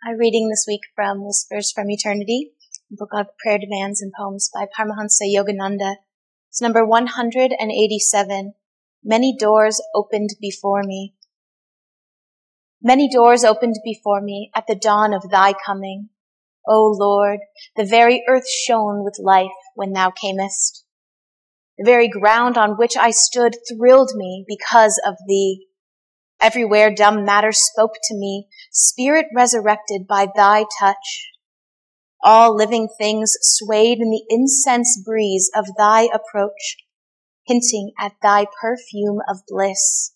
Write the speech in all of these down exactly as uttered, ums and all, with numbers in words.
Our reading this week from Whispers from Eternity, a book of prayer demands and poems by Paramahansa Yogananda. It's number one hundred eighty-seven. Many doors opened before me. Many doors opened before me at the dawn of thy coming. O Lord, the very earth shone with life when thou camest. The very ground on which I stood thrilled me because of thee. Everywhere dumb matter spoke to me, spirit resurrected by thy touch. All living things swayed in the incense breeze of thy approach, hinting at thy perfume of bliss.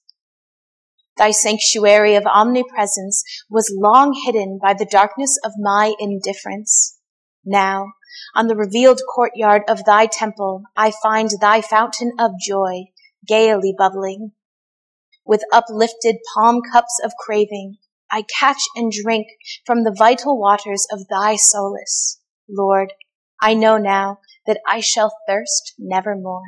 Thy sanctuary of omnipresence was long hidden by the darkness of my indifference. Now, on the revealed courtyard of thy temple, I find thy fountain of joy, gaily bubbling. With uplifted palm cups of craving, I catch and drink from the vital waters of thy solace. Lord, I know now that I shall thirst nevermore.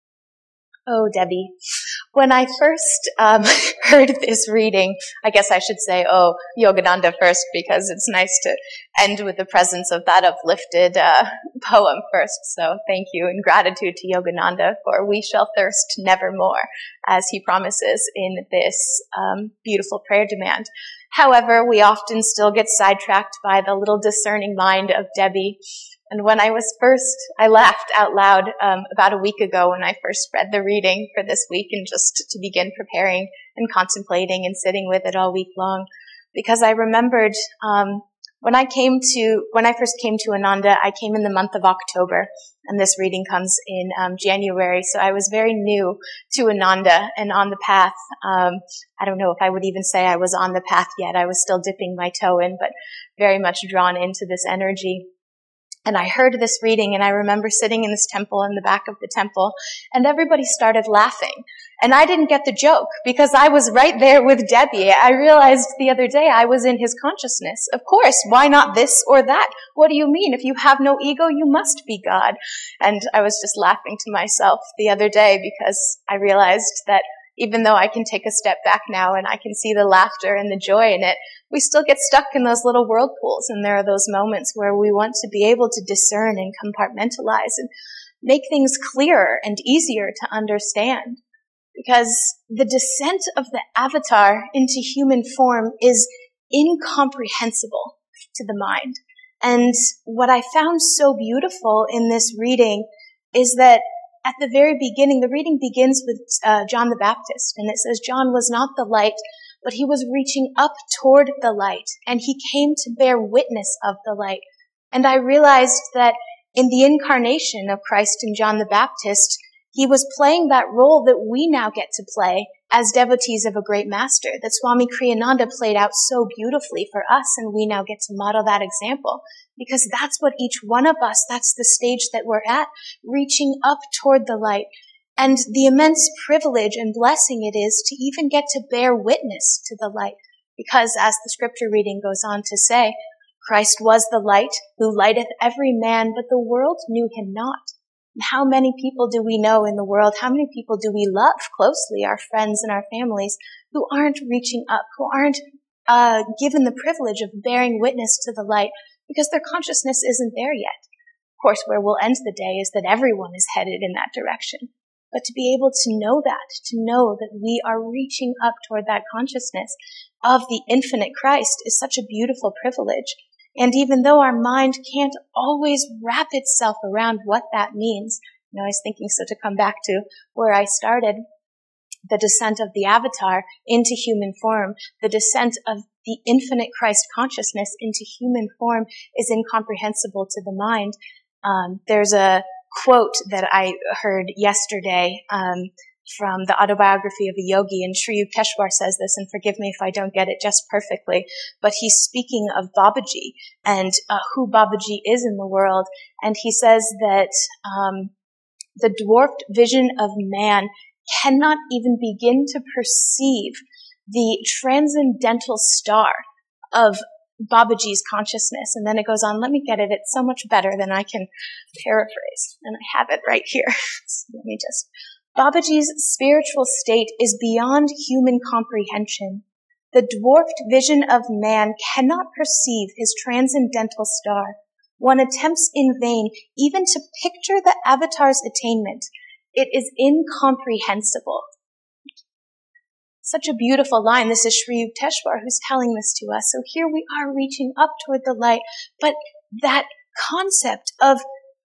Oh, Debbie, when I first um, heard this reading, I guess I should say, oh, Yogananda first, because it's nice to end with the presence of that uplifted uh, poem first. So thank you and gratitude to Yogananda for we shall thirst nevermore, as he promises in this um, beautiful prayer demand. However, we often still get sidetracked by the little discerning mind of Debbie. And when I was first, I laughed out loud um, about a week ago when I first read the reading for this week and just to begin preparing and contemplating and sitting with it all week long. Because I remembered um, when I came to, when I first came to Ananda, I came in the month of October, and this reading comes in um, January. So I was very new to Ananda and on the path. Um, I don't know if I would even say I was on the path yet. I was still dipping my toe in, but very much drawn into this energy. And I heard this reading, and I remember sitting in this temple, in the back of the temple, and everybody started laughing. And I didn't get the joke, because I was right there with Debbie. I realized the other day I was in his consciousness. Of course, why not this or that? What do you mean? If you have no ego, you must be God. And I was just laughing to myself the other day, because I realized that even though I can take a step back now and I can see the laughter and the joy in it, we still get stuck in those little whirlpools, and there are those moments where we want to be able to discern and compartmentalize and make things clearer and easier to understand. Because the descent of the avatar into human form is incomprehensible to the mind. And what I found so beautiful in this reading is that at the very beginning, the reading begins with uh, John the Baptist, and it says, John was not the light, but he was reaching up toward the light, and he came to bear witness of the light. And I realized that in the incarnation of Christ in John the Baptist, he was playing that role that we now get to play as devotees of a great master, that Swami Kriyananda played out so beautifully for us, and we now get to model that example. Because that's what each one of us, that's the stage that we're at, reaching up toward the light. And the immense privilege and blessing it is to even get to bear witness to the light. Because as the scripture reading goes on to say, Christ was the light who lighteth every man, but the world knew him not. And how many people do we know in the world? How many people do we love closely, our friends and our families, who aren't reaching up, who aren't uh, given the privilege of bearing witness to the light because their consciousness isn't there yet? Of course, where we'll end the day is that everyone is headed in that direction. But to be able to know that, to know that we are reaching up toward that consciousness of the infinite Christ is such a beautiful privilege. And even though our mind can't always wrap itself around what that means, you know, I was thinking, so to come back to where I started, the descent of the avatar into human form, the descent of the infinite Christ consciousness into human form is incomprehensible to the mind. Um, there's a quote that I heard yesterday um, from the autobiography of a yogi, and Sri Yukteswar says this, and forgive me if I don't get it just perfectly, but he's speaking of Babaji and uh, who Babaji is in the world, and he says that um, the dwarfed vision of man cannot even begin to perceive the transcendental star of Babaji's consciousness. And then it goes on, let me get it, it's so much better than I can paraphrase. And I have it right here. So let me just, Babaji's spiritual state is beyond human comprehension. The dwarfed vision of man cannot perceive his transcendental star. One attempts in vain even to picture the avatar's attainment. It is incomprehensible. Such a beautiful line. This is Sri Yukteswar who's telling this to us. So here we are reaching up toward the light, but that concept of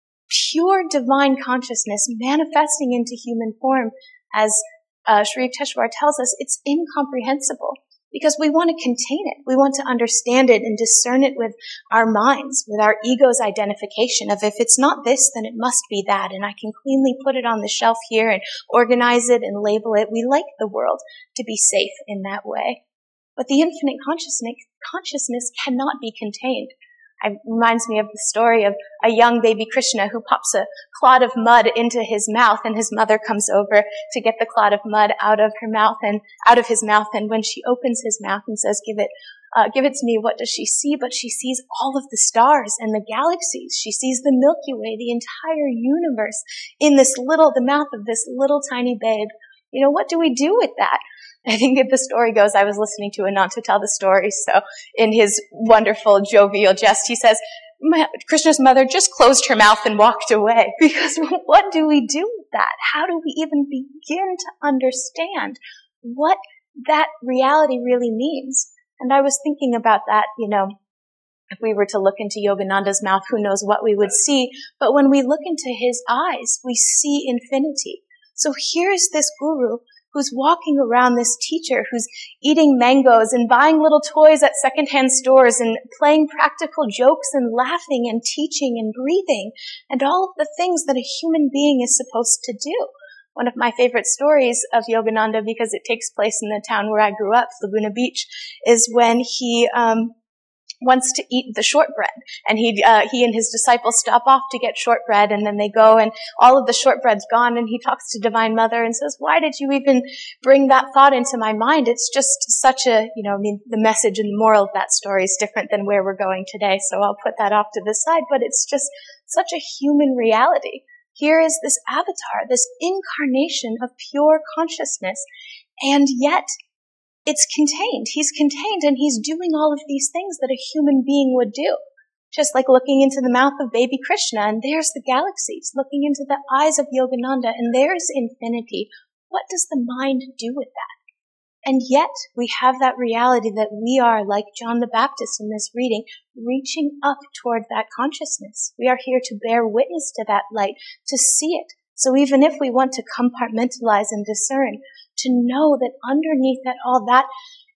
pure divine consciousness manifesting into human form, as uh, Sri Yukteswar tells us, it's incomprehensible because we want to contain it. We want to understand it and discern it with our minds, with our ego's identification of if it's not this, then it must be that, and I can cleanly put it on the shelf here and organize it and label it. We like the world to be safe in that way. But the infinite consciousness, consciousness cannot be contained. It reminds me of the story of a young baby Krishna who pops a clod of mud into his mouth, and his mother comes over to get the clod of mud out of her mouth and out of his mouth. And when she opens his mouth and says, "Give it, uh, give it to me," what does she see? But she sees all of the stars and the galaxies. She sees the Milky Way, the entire universe, in this little, the mouth of this little tiny babe. You know, what do we do with that? I think that the story goes, I was listening to Ananta tell the story, so in his wonderful jovial jest, he says, Krishna's mother just closed her mouth and walked away. Because what do we do with that? How do we even begin to understand what that reality really means? And I was thinking about that, you know, if we were to look into Yogananda's mouth, who knows what we would see. But when we look into his eyes, we see infinity. So here's this guru who's walking around, this teacher who's eating mangoes and buying little toys at secondhand stores and playing practical jokes and laughing and teaching and breathing and all of the things that a human being is supposed to do. One of my favorite stories of Yogananda, because it takes place in the town where I grew up, Laguna Beach, is when he um wants to eat the shortbread, and he uh, he and his disciples stop off to get shortbread, and then they go, and all of the shortbread's gone, and he talks to Divine Mother and says, "Why did you even bring that thought into my mind? It's just such a, you know, I mean, the message and the moral of that story is different than where we're going today, so I'll put that off to the side, but it's just such a human reality. Here is this avatar, this incarnation of pure consciousness, and yet it's contained. He's contained, and he's doing all of these things that a human being would do. Just like looking into the mouth of baby Krishna, and there's the galaxies. Looking into the eyes of Yogananda, and there's infinity. What does the mind do with that? And yet, we have that reality that we are, like John the Baptist in this reading, reaching up toward that consciousness. We are here to bear witness to that light, to see it. So even if we want to compartmentalize and discern, to know that underneath that all that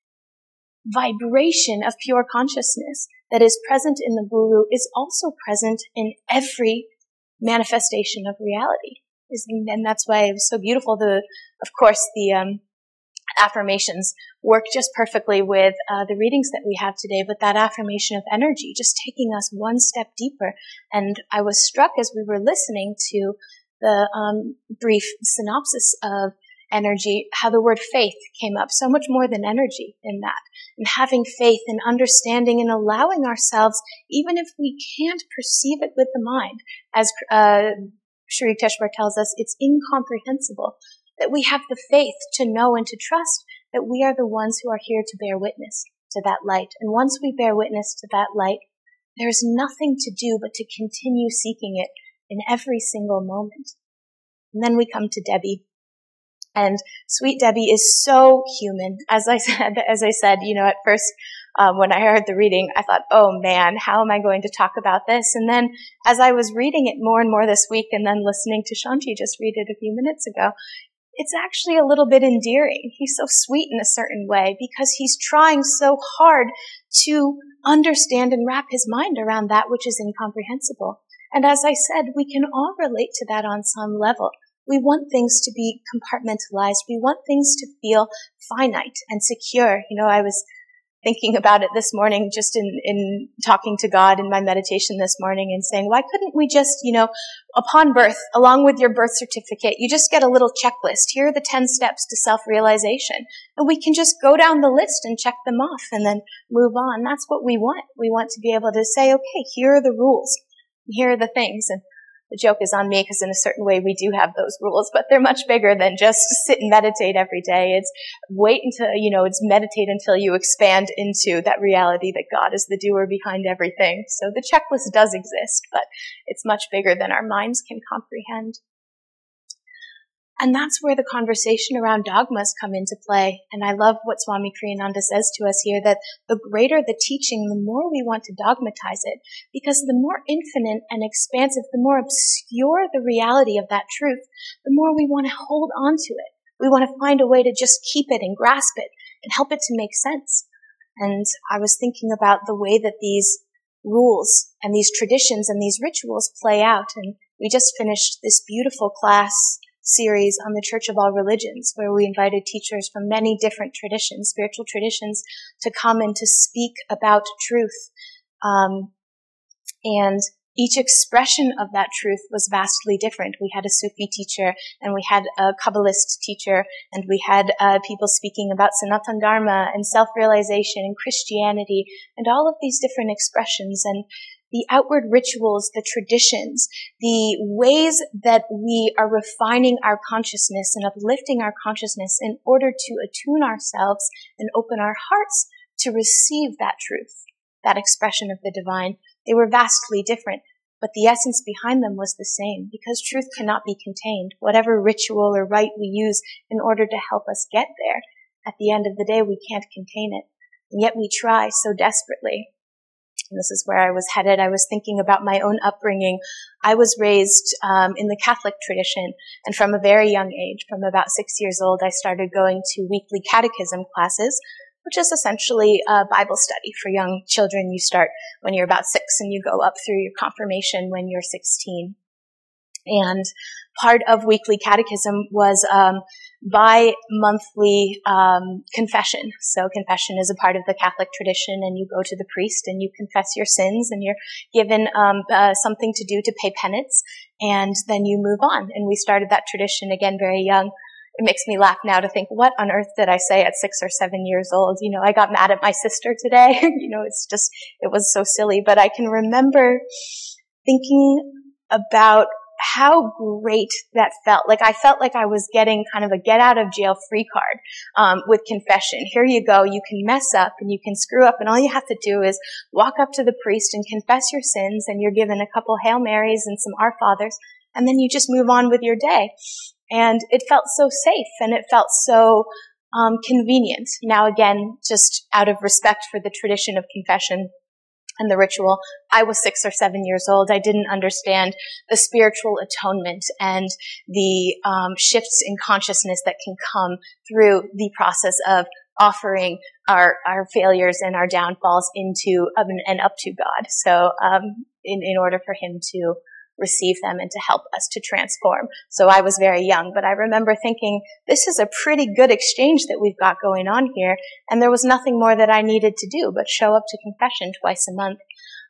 vibration of pure consciousness that is present in the guru is also present in every manifestation of reality. And that's why it was so beautiful. The, of course, the um, affirmations work just perfectly with uh, the readings that we have today, but that affirmation of energy, just taking us one step deeper. And I was struck as we were listening to the um, brief synopsis of energy, how the word faith came up, so much more than energy in that. And having faith and understanding and allowing ourselves, even if we can't perceive it with the mind, as uh, Sri Yukteswar tells us, it's incomprehensible, that we have the faith to know and to trust that we are the ones who are here to bear witness to that light. And once we bear witness to that light, there's nothing to do but to continue seeking it in every single moment. And then we come to Debbie. And sweet Debbie is so human. As I said, as I said, you know, at first, um, when I heard the reading, I thought, oh man, how am I going to talk about this? And then as I was reading it more and more this week and then listening to Shanti just read it a few minutes ago, it's actually a little bit endearing. He's so sweet in a certain way because he's trying so hard to understand and wrap his mind around that which is incomprehensible. And as I said, we can all relate to that on some level. We want things to be compartmentalized. We want things to feel finite and secure. You know, I was thinking about it this morning just in, in talking to God in my meditation this morning and saying, why couldn't we just, you know, upon birth, along with your birth certificate, you just get a little checklist. Here are the ten steps to self-realization. And we can just go down the list and check them off and then move on. That's what we want. We want to be able to say, okay, here are the rules. Here are the things. And The joke is on me because in a certain way we do have those rules, but they're much bigger than just sit and meditate every day. It's wait until, you know, it's meditate until you expand into that reality that God is the doer behind everything. So the checklist does exist, but it's much bigger than our minds can comprehend. And that's where the conversation around dogmas come into play. And I love what Swami Kriyananda says to us here, that the greater the teaching, the more we want to dogmatize it, because the more infinite and expansive, the more obscure the reality of that truth, the more we want to hold on to it. We want to find a way to just keep it and grasp it and help it to make sense. And I was thinking about the way that these rules and these traditions and these rituals play out. And we just finished this beautiful class series on the Church of All Religions, where we invited teachers from many different traditions, spiritual traditions, to come and to speak about truth. Um, and each expression of that truth was vastly different. We had a Sufi teacher, and we had a Kabbalist teacher, and we had uh, people speaking about Sanatan Dharma and self-realization and Christianity, and all of these different expressions. And the outward rituals, the traditions, the ways that we are refining our consciousness and uplifting our consciousness in order to attune ourselves and open our hearts to receive that truth, that expression of the divine. They were vastly different, but the essence behind them was the same, because truth cannot be contained. Whatever ritual or rite we use in order to help us get there, at the end of the day, we can't contain it. And yet we try so desperately. And this is where I was headed. I was thinking about my own upbringing. I was raised um, in the Catholic tradition, and from a very young age, from about six years old, I started going to weekly catechism classes, which is essentially a Bible study for young children. You start when you're about six, and you go up through your confirmation when you're sixteen. And part of weekly catechism was um, bi-monthly um, confession. So confession is a part of the Catholic tradition, and you go to the priest and you confess your sins, and you're given um, uh, something to do to pay penance, and then you move on. And we started that tradition again very young. It makes me laugh now to think, what on earth did I say at six or seven years old? You know, I got mad at my sister today. You know, it's just, it was so silly. But I can remember thinking about how great that felt. Like, I felt like I was getting kind of a get out of jail free card um, with confession. Here you go. You can mess up and you can screw up, and all you have to do is walk up to the priest and confess your sins, and you're given a couple Hail Marys and some Our Fathers, and then you just move on with your day. And it felt so safe, and it felt so um, convenient. Now, again, just out of respect for the tradition of confession and the ritual, I was six or seven years old. I didn't understand the spiritual atonement and the um, shifts in consciousness that can come through the process of offering our, our failures and our downfalls into um, and up to God. So um, in, in order for him to receive them and to help us to transform. So I was very young, but I remember thinking, this is a pretty good exchange that we've got going on here, and there was nothing more that I needed to do but show up to confession twice a month.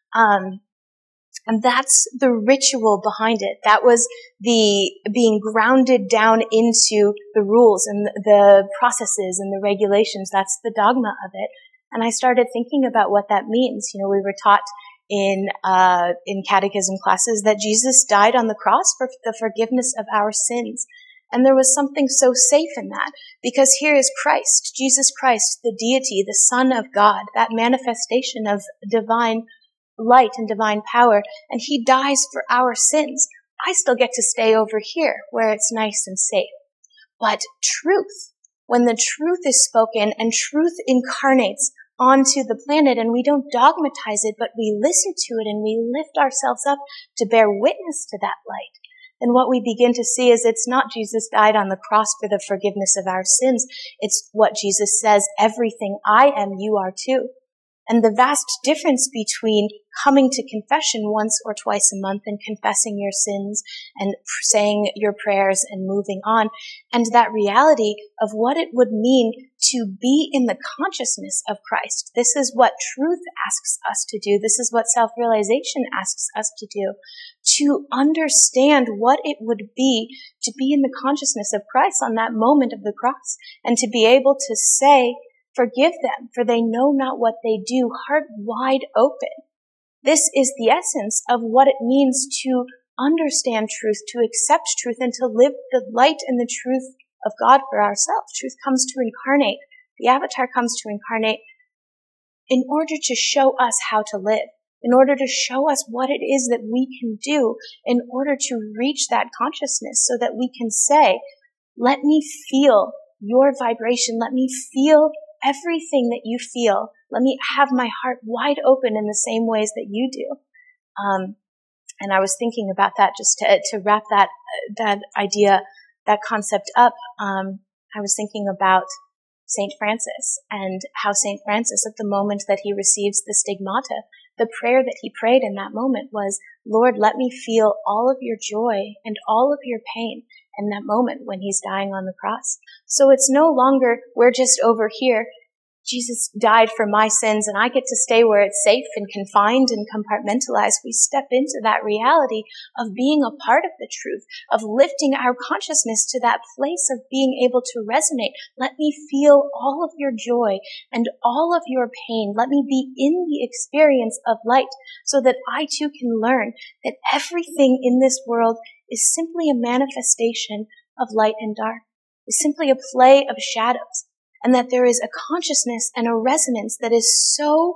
Um, and that's the ritual behind it. That was the being grounded down into the rules and the processes and the regulations. That's the dogma of it. And I started thinking about what that means. You know, we were taught in uh in catechism classes that Jesus died on the cross for the forgiveness of our sins. And there was something so safe in that, because here is Christ, Jesus Christ, the deity, the Son of God, that manifestation of divine light and divine power, and he dies for our sins. I still get to stay over here where it's nice and safe. But truth, when the truth is spoken and truth incarnates onto the planet, and we don't dogmatize it, but we listen to it and we lift ourselves up to bear witness to that light, then what we begin to see is it's not Jesus died on the cross for the forgiveness of our sins. It's what Jesus says, everything I am, you are too. And the vast difference between coming to confession once or twice a month and confessing your sins and saying your prayers and moving on, and that reality of what it would mean to be in the consciousness of Christ. This is what truth asks us to do. This is what self-realization asks us to do. To understand what it would be to be in the consciousness of Christ on that moment of the cross, and to be able to say, forgive them, for they know not what they do, heart wide open. This is the essence of what it means to understand truth, to accept truth, and to live the light and the truth of God for ourselves. Truth comes to incarnate. The avatar comes to incarnate in order to show us how to live, in order to show us what it is that we can do in order to reach that consciousness so that we can say, let me feel your vibration. Let me feel everything that you feel. Let me have my heart wide open in the same ways that you do. Um, and I was thinking about that just to, to wrap that, that idea, that concept up. Um, I was thinking about Saint Francis and how Saint Francis, at the moment that he receives the stigmata, the prayer that he prayed in that moment was, Lord, let me feel all of your joy and all of your pain in that moment when he's dying on the cross. So it's no longer, we're just over here. Jesus died for my sins and I get to stay where it's safe and confined and compartmentalized. We step into that reality of being a part of the truth, of lifting our consciousness to that place of being able to resonate. Let me feel all of your joy and all of your pain. Let me be in the experience of light so that I too can learn that everything in this world is simply a manifestation of light and dark. It's simply a play of shadows. And that there is a consciousness and a resonance that is so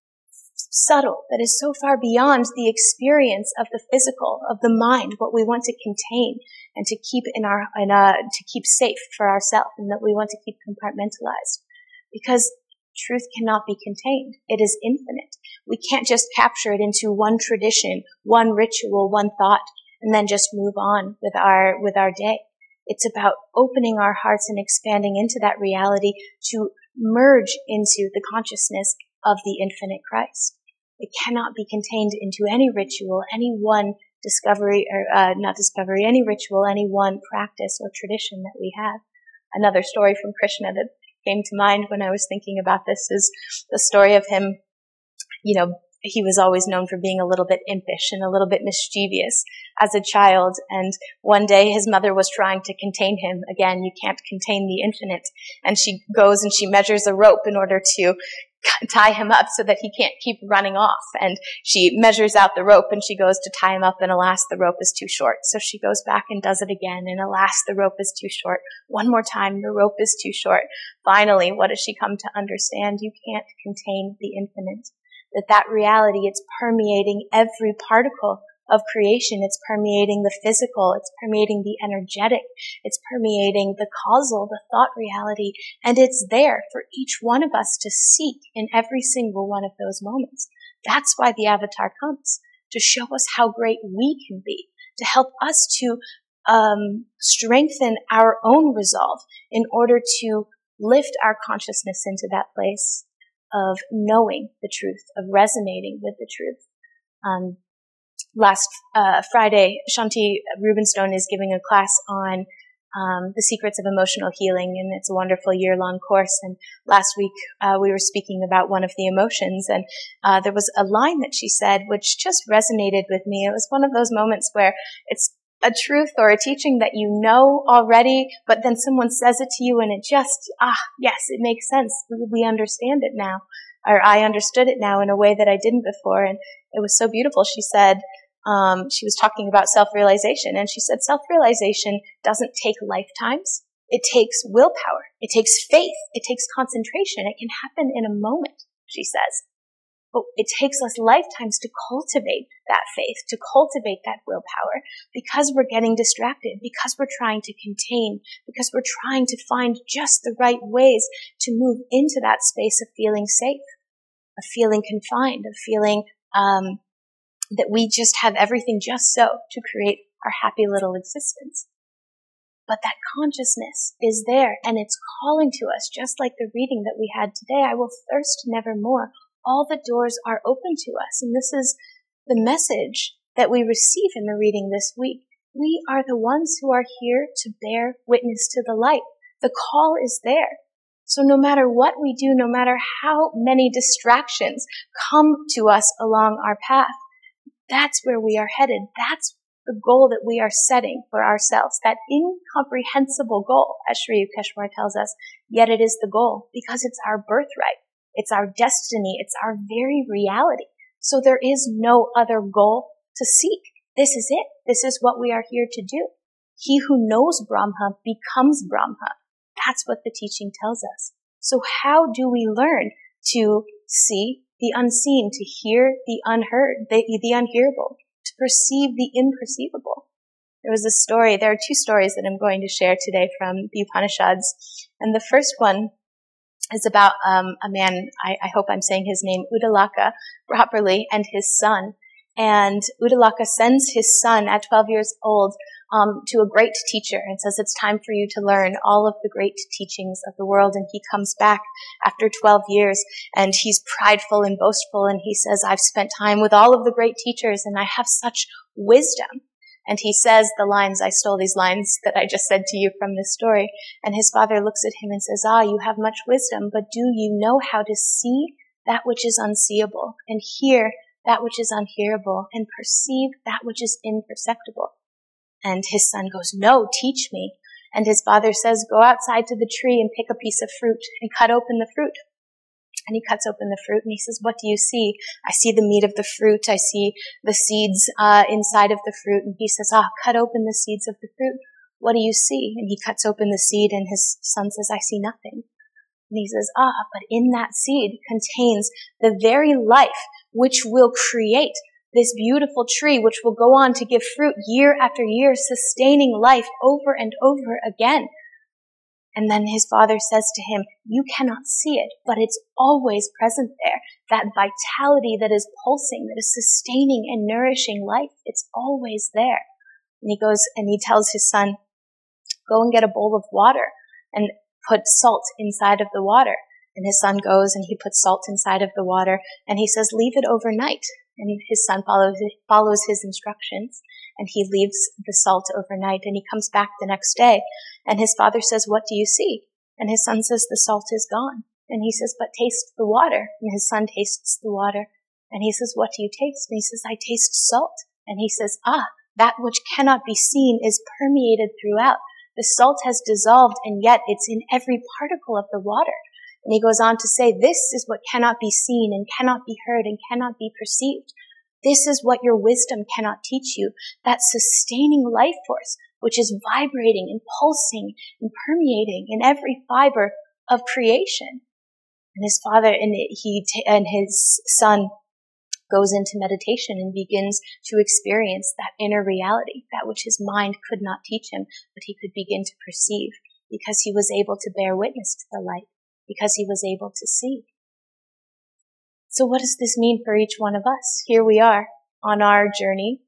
subtle, that is so far beyond the experience of the physical, of the mind, what we want to contain and to keep in our, in a, to keep safe for ourselves, and that we want to keep compartmentalized. Because truth cannot be contained. It is infinite. We can't just capture it into one tradition, one ritual, one thought, and then just move on with our, with our day. It's about opening our hearts and expanding into that reality to merge into the consciousness of the infinite Christ. It cannot be contained into any ritual, any one discovery, or uh, not discovery, any ritual, any one practice or tradition that we have. Another story from Krishna that came to mind when I was thinking about this is the story of him, you know, he was always known for being a little bit impish and a little bit mischievous as a child. And one day his mother was trying to contain him. Again, you can't contain the infinite. And she goes and she measures a rope in order to tie him up so that he can't keep running off. And she measures out the rope and she goes to tie him up, and alas, the rope is too short. So she goes back and does it again, and alas, the rope is too short. One more time, the rope is too short. Finally, what does she come to understand? You can't contain the infinite. That that reality, it's permeating every particle of creation. It's permeating the physical. It's permeating the energetic. It's permeating the causal, the thought reality. And it's there for each one of us to seek in every single one of those moments. That's why the avatar comes, to show us how great we can be, to help us to um, strengthen our own resolve in order to lift our consciousness into that place of knowing the truth, of resonating with the truth. Um, last uh, Friday, Shanti Rubenstone is giving a class on um, the secrets of emotional healing, and it's a wonderful year-long course. And last week uh, we were speaking about one of the emotions, and uh, there was a line that she said which just resonated with me. It was one of those moments where it's a truth or a teaching that you know already, but then someone says it to you and it just, ah, yes, it makes sense. We understand it now, or I understood it now in a way that I didn't before. And it was so beautiful. She said, um, she was talking about self-realization, and she said self-realization doesn't take lifetimes. It takes willpower. It takes faith. It takes concentration. It can happen in a moment, she says. But it takes us lifetimes to cultivate that faith, to cultivate that willpower, because we're getting distracted, because we're trying to contain, because we're trying to find just the right ways to move into that space of feeling safe, of feeling confined, of feeling um, that we just have everything just so to create our happy little existence. But that consciousness is there, and it's calling to us, just like the reading that we had today. I will thirst nevermore. All the doors are open to us, and this is the message that we receive in the reading this week. We are the ones who are here to bear witness to the light. The call is there. So no matter what we do, no matter how many distractions come to us along our path, that's where we are headed. That's the goal that we are setting for ourselves, that incomprehensible goal, as Sri Yukeshwar tells us, yet it is the goal because it's our birthright. It's our destiny. It's our very reality. So there is no other goal to seek. This is it. This is what we are here to do. He who knows Brahma becomes Brahma. That's what the teaching tells us. So how do we learn to see the unseen, to hear the unheard, the, the unhearable, to perceive the imperceivable? There was a story, there are two stories that I'm going to share today from the Upanishads. And the first one is about um, a man, I, I hope I'm saying his name, Uddalaka, properly, and his son. And Uddalaka sends his son at twelve years old um, to a great teacher and says, it's time for you to learn all of the great teachings of the world. And he comes back after twelve years, and he's prideful and boastful, and he says, I've spent time with all of the great teachers, and I have such wisdom. And he says the lines, I stole these lines that I just said to you from this story. And his father looks at him and says, ah, you have much wisdom, but do you know how to see that which is unseeable, and hear that which is unhearable, and perceive that which is imperceptible? And his son goes, no, teach me. And his father says, go outside to the tree and pick a piece of fruit and cut open the fruit. And he cuts open the fruit and he says, what do you see? I see the meat of the fruit. I see the seeds uh, inside of the fruit. And he says, ah, cut open the seeds of the fruit. What do you see? And he cuts open the seed, and his son says, I see nothing. And he says, ah, but in that seed contains the very life which will create this beautiful tree, which will go on to give fruit year after year, sustaining life over and over again. And then his father says to him, you cannot see it, but it's always present there. That vitality that is pulsing, that is sustaining and nourishing life, it's always there. And he goes and he tells his son, go and get a bowl of water and put salt inside of the water. And his son goes and he puts salt inside of the water, and he says, leave it overnight. And his son follows, follows his instructions, and he leaves the salt overnight, and he comes back the next day, and his father says, what do you see? And his son says, the salt is gone. And he says, but taste the water. And his son tastes the water, and he says, what do you taste? And he says, I taste salt. And he says, ah, that which cannot be seen is permeated throughout. The salt has dissolved, and yet it's in every particle of the water. And he goes on to say, this is what cannot be seen and cannot be heard and cannot be perceived. This is what your wisdom cannot teach you, that sustaining life force, which is vibrating and pulsing and permeating in every fiber of creation. And his father and he and his son goes into meditation and begins to experience that inner reality, that which his mind could not teach him, but he could begin to perceive, because he was able to bear witness to the light, because he was able to see. So what does this mean for each one of us? Here we are on our journey,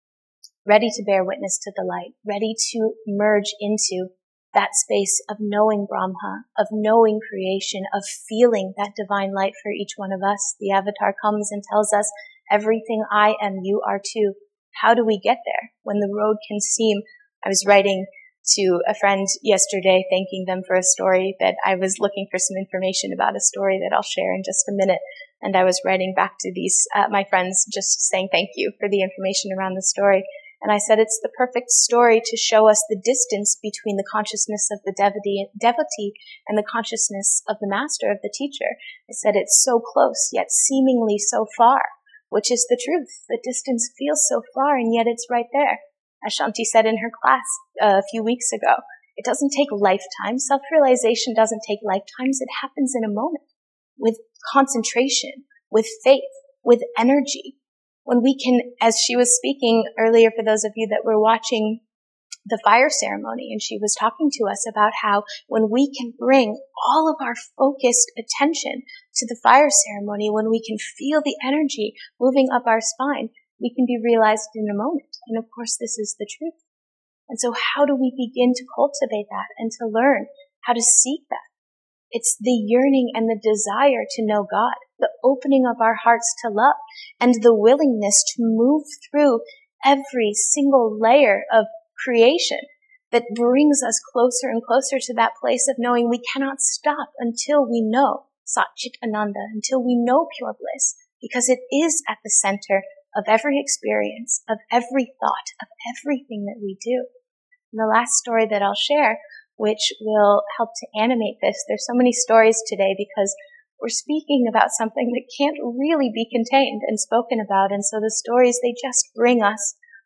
ready to bear witness to the light, ready to merge into that space of knowing Brahma, of knowing creation, of feeling that divine light for each one of us. The avatar comes and tells us, everything I am, you are too. How do we get there when the road can seem... I was writing to a friend yesterday, thanking them for a story that I was looking for some information about, a story that I'll share in just a minute. And I was writing back to these, uh, my friends, just saying thank you for the information around the story. And I said, it's the perfect story to show us the distance between the consciousness of the devotee, devotee and the consciousness of the master, of the teacher. I said, it's so close, yet seemingly so far, which is the truth. The distance feels so far, and yet it's right there. As Shanti said in her class uh, a few weeks ago, it doesn't take lifetimes. Self-realization doesn't take lifetimes. It happens in a moment, with concentration, with faith, with energy. When we can, as she was speaking earlier, for those of you that were watching the fire ceremony, and she was talking to us about how when we can bring all of our focused attention to the fire ceremony, when we can feel the energy moving up our spine, we can be realized in a moment. And of course, this is the truth. And so how do we begin to cultivate that and to learn how to seek that? It's the yearning and the desire to know God, the opening of our hearts to love, and the willingness to move through every single layer of creation that brings us closer and closer to that place of knowing we cannot stop until we know Satchit Ananda, until we know pure bliss, because it is at the center of every experience, of every thought, of everything that we do. And the last story that I'll share, which will help to animate this, there's so many stories today because we're speaking about something that can't really be contained and spoken about, and so the stories, they just bring us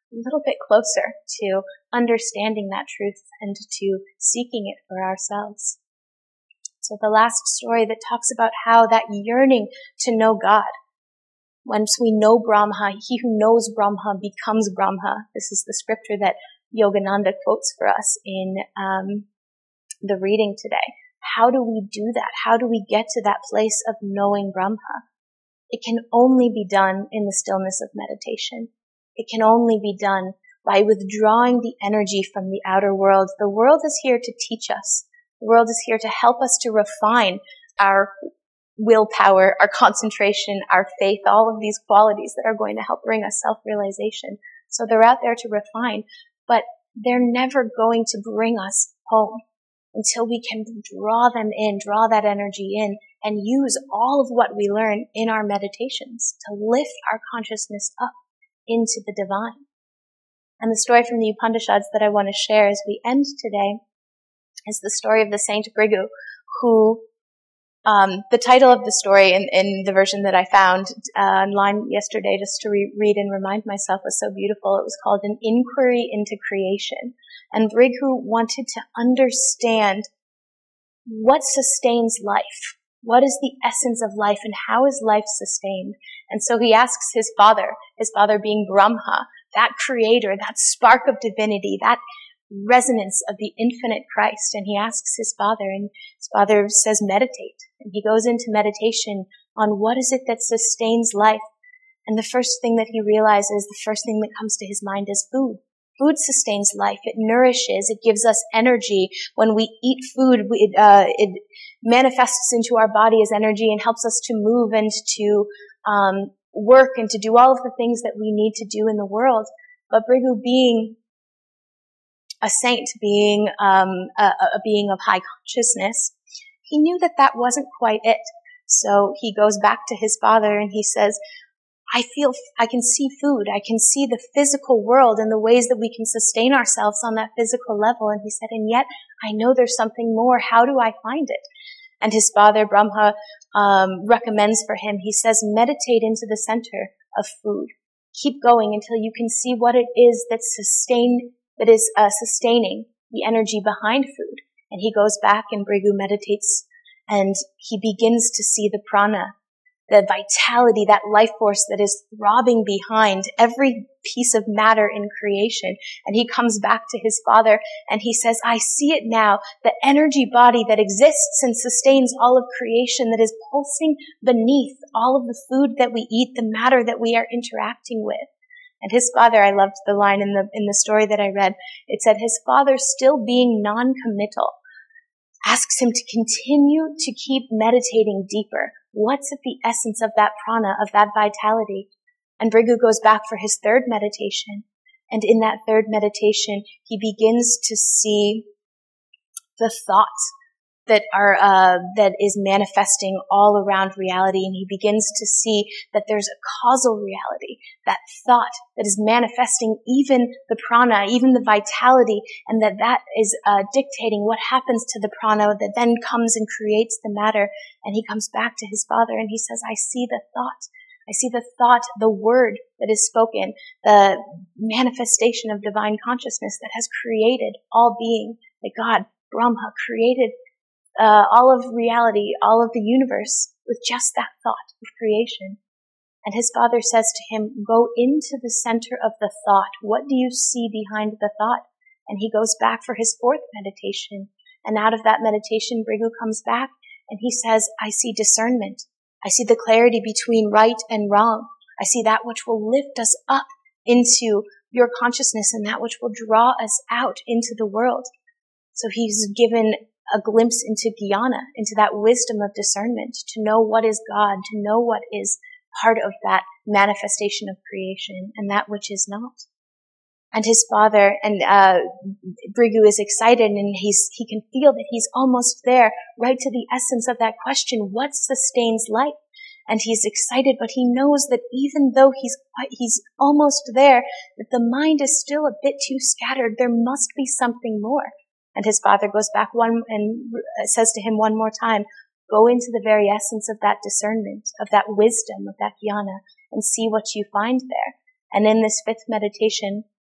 a little bit closer to understanding that truth and to seeking it for ourselves. So the last story that talks about how that yearning to know God, once we know Brahma, he who knows Brahma becomes Brahma. This is the scripture that Yogananda quotes for us in um, the reading today. How do we do that? How do we get to that place of knowing Brahma? It can only be done in the stillness of meditation. It can only be done by withdrawing the energy from the outer world. The world is here to teach us. The world is here to help us to refine our willpower, our concentration, our faith, all of these qualities that are going to help bring us self-realization. So they're out there to refine, but they're never going to bring us home until we can draw them in, draw that energy in, and use all of what we learn in our meditations to lift our consciousness up into the divine. And the story from the Upanishads that I want to share as we end today is the story of the Saint Bhrigu, who, um, the title of the story in, in the version that I found uh, online yesterday, just to re- read and remind myself, was so beautiful. It was called An Inquiry into Creation. And Bhrigu wanted to understand what sustains life. What is the essence of life and how is life sustained? And so he asks his father, his father being Brahma, that creator, that spark of divinity, that resonance of the infinite Christ. And he asks his father, and his father says, meditate. And he goes into meditation on what is it that sustains life. And the first thing that he realizes, the first thing that comes to his mind is food. Food sustains life. It nourishes. It gives us energy. When we eat food, it, uh, it manifests into our body as energy and helps us to move and to um, work and to do all of the things that we need to do in the world. But Bhrigu, being a saint, being um, a, a being of high consciousness, he knew that that wasn't quite it. So he goes back to his father and he says, I feel, I can see food. I can see the physical world and the ways that we can sustain ourselves on that physical level. And he said, and yet I know there's something more. How do I find it? And his father, Brahma, um, recommends for him. He says, meditate into the center of food. Keep going until you can see what it is that sustain, that is uh, sustaining the energy behind food. And he goes back and Bhrigu meditates and he begins to see the prana, the vitality, that life force that is throbbing behind every piece of matter in creation. And he comes back to his father and he says, I see it now, the energy body that exists and sustains all of creation, that is pulsing beneath all of the food that we eat, the matter that we are interacting with. And his father, I loved the line in the, in the story that I read. It said, his father, still being non-committal, asks him to continue to keep meditating deeper. What's at the essence of that prana, of that vitality? And Bhrigu goes back for his third meditation. And in that third meditation, he begins to see the thoughts that are, uh, that is manifesting all around reality. And he begins to see that there's a causal reality, that thought that is manifesting even the prana, even the vitality, and that that is, uh, dictating what happens to the prana that then comes and creates the matter. And he comes back to his father and he says, I see the thought. I see the thought, the word that is spoken, the manifestation of divine consciousness that has created all being, that God, Brahma, created Uh, all of reality, all of the universe with just that thought of creation. And his father says to him, go into the center of the thought. What do you see behind the thought? And he goes back for his fourth meditation. And out of that meditation, Bhrigu comes back and he says, I see discernment. I see the clarity between right and wrong. I see that which will lift us up into your consciousness and that which will draw us out into the world. So he's given a glimpse into jnana, into that wisdom of discernment, to know what is God, to know what is part of that manifestation of creation and that which is not. And his father, and uh Bhrigu is excited and he's he can feel that he's almost there, right to the essence of that question, what sustains life? And he's excited, but he knows that even though he's he's almost there, that the mind is still a bit too scattered. There must be something more. And his father goes back one and says to him one more time, go into the very essence of that discernment, of that wisdom, of that jnana, and see what you find there. And in this fifth meditation,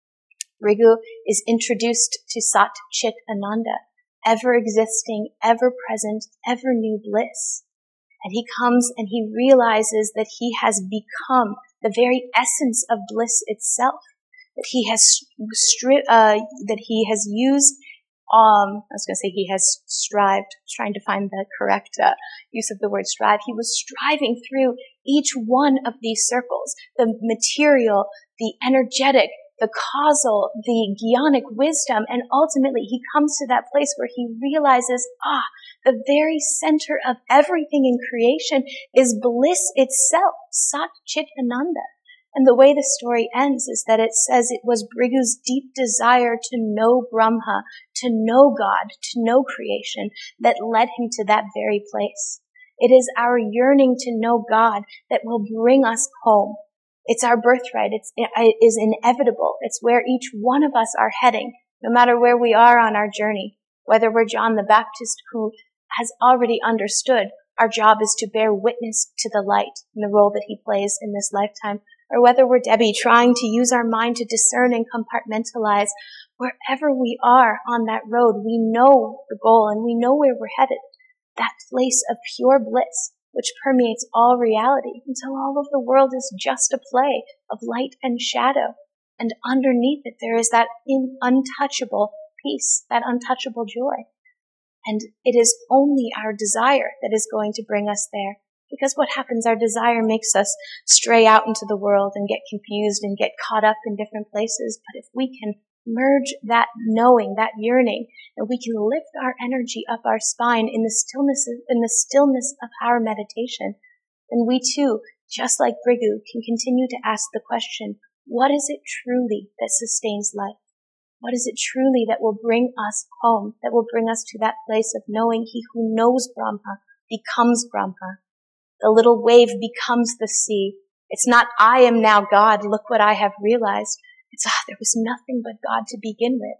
Bhrigu is introduced to Sat Chit Ananda, ever existing, ever present, ever new bliss. And he comes and he realizes that he has become the very essence of bliss itself, that he has stri- uh, that he has used Um, I was going to say he has strived, trying to find the correct uh, use of the word strive. He was striving through each one of these circles, the material, the energetic, the causal, the guionic wisdom, and ultimately he comes to that place where he realizes, ah, the very center of everything in creation is bliss itself, Sat Chit Ananda. And the way the story ends is that it says it was Bhrigu's deep desire to know Brahma, to know God, to know creation that led him to that very place. It is our yearning to know God that will bring us home. It's our birthright. It's, it is inevitable. It's where each one of us are heading, no matter where we are on our journey. Whether we're John the Baptist, who has already understood our job is to bear witness to the light and the role that he plays in this lifetime, or whether we're Debbie trying to use our mind to discern and compartmentalize, wherever we are on that road, we know the goal and we know where we're headed. That place of pure bliss, which permeates all reality until all of the world is just a play of light and shadow. And underneath it, there is that in untouchable peace, that untouchable joy. And it is only our desire that is going to bring us there. Because what happens, our desire makes us stray out into the world and get confused and get caught up in different places. But if we can merge that knowing, that yearning, and we can lift our energy up our spine in the stillness of, in the stillness of our meditation, then we too, just like Bhrigu, can continue to ask the question, what is it truly that sustains life? What is it truly that will bring us home, that will bring us to that place of knowing he who knows Brahma becomes Brahma? The little wave becomes the sea. It's not, I am now God, look what I have realized. It's, ah, there was nothing but God to begin with.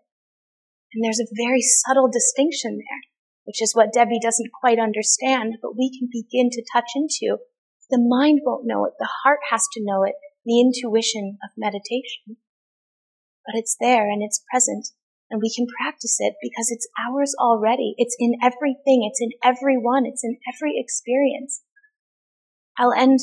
And there's a very subtle distinction there, which is what Debbie doesn't quite understand, but we can begin to touch into. The mind won't know it, the heart has to know it, the intuition of meditation. But it's there and it's present, and we can practice it because it's ours already. It's in everything, it's in everyone, it's in every experience. I'll end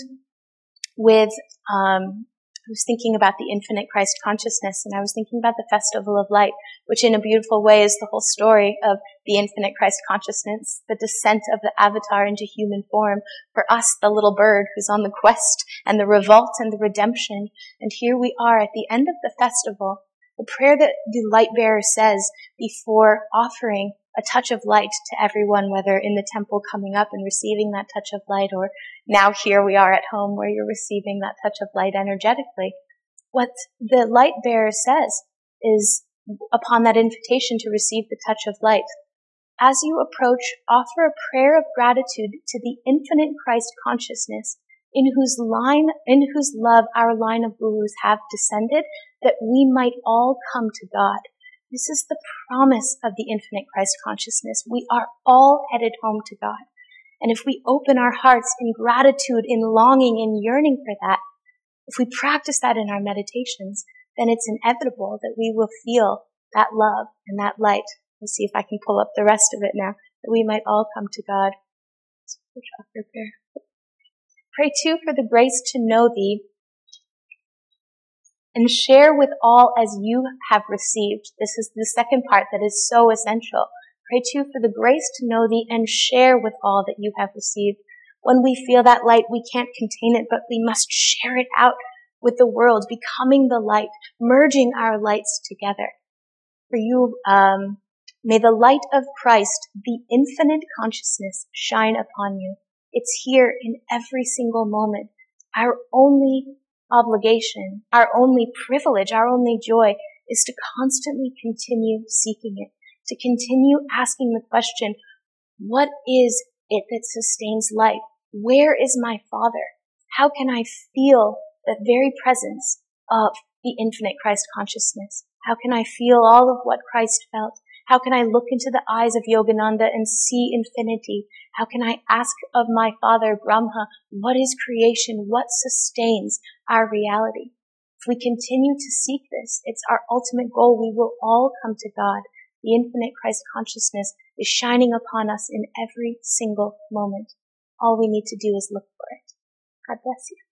with, um, I was thinking about the infinite Christ consciousness, and I was thinking about the Festival of Light, which in a beautiful way is the whole story of the infinite Christ consciousness, the descent of the avatar into human form, for us, the little bird who's on the quest, and the revolt and the redemption. And here we are at the end of the festival. The prayer that the light bearer says before offering a touch of light to everyone, whether in the temple coming up and receiving that touch of light, or now here we are at home where you're receiving that touch of light energetically. What the light bearer says is, upon that invitation to receive the touch of light, as you approach, offer a prayer of gratitude to the infinite Christ consciousness, in whose line, in whose love our line of gurus have descended, that we might all come to God. This is the promise of the infinite Christ consciousness. We are all headed home to God. And if we open our hearts in gratitude, in longing, in yearning for that, if we practice that in our meditations, then it's inevitable that we will feel that love and that light. Let's see if I can pull up the rest of it now, that we might all come to God. Pray too for the grace to know thee, and share with all as you have received. This is the second part that is so essential. Pray too for the grace to know thee and share with all that you have received. When we feel that light, we can't contain it, but we must share it out with the world, becoming the light, merging our lights together. For you, um, may the light of Christ, the infinite consciousness, shine upon you. It's here in every single moment. Our only obligation, our only privilege, our only joy is to constantly continue seeking it, to continue asking the question, what is it that sustains life? Where is my Father? How can I feel the very presence of the infinite Christ consciousness? How can I feel all of what Christ felt? How can I look into the eyes of Yogananda and see infinity? How can I ask of my Father, Brahma, what is creation? What sustains our reality? If we continue to seek this, it's our ultimate goal. We will all come to God. The infinite Christ consciousness is shining upon us in every single moment. All we need to do is look for it. God bless you.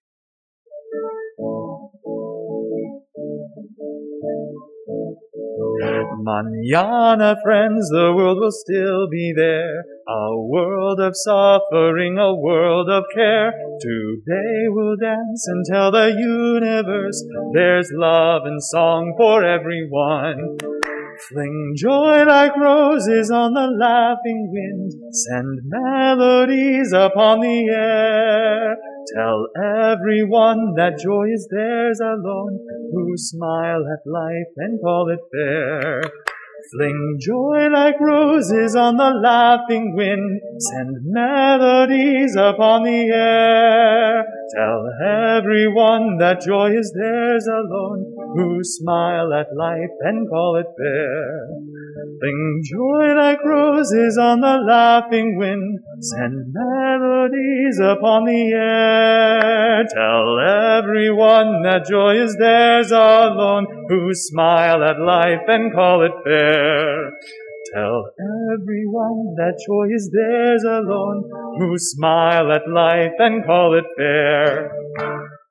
Mañana, friends, the world will still be there. A world of suffering, a world of care. Today we'll dance and tell the universe there's love and song for everyone. Fling joy like roses on the laughing wind. Send melodies upon the air. Tell everyone that joy is theirs alone, who smile at life and call it fair. Fling joy like roses on the laughing wind. Send melodies upon the air. Tell everyone that joy is theirs alone, who smile at life and call it fair. Fling joy like roses on the laughing wind. Send melodies upon the air. Tell everyone that joy is theirs alone, who smile at life and call it fair. Tell everyone that joy is theirs alone, who smile at life and call it fair.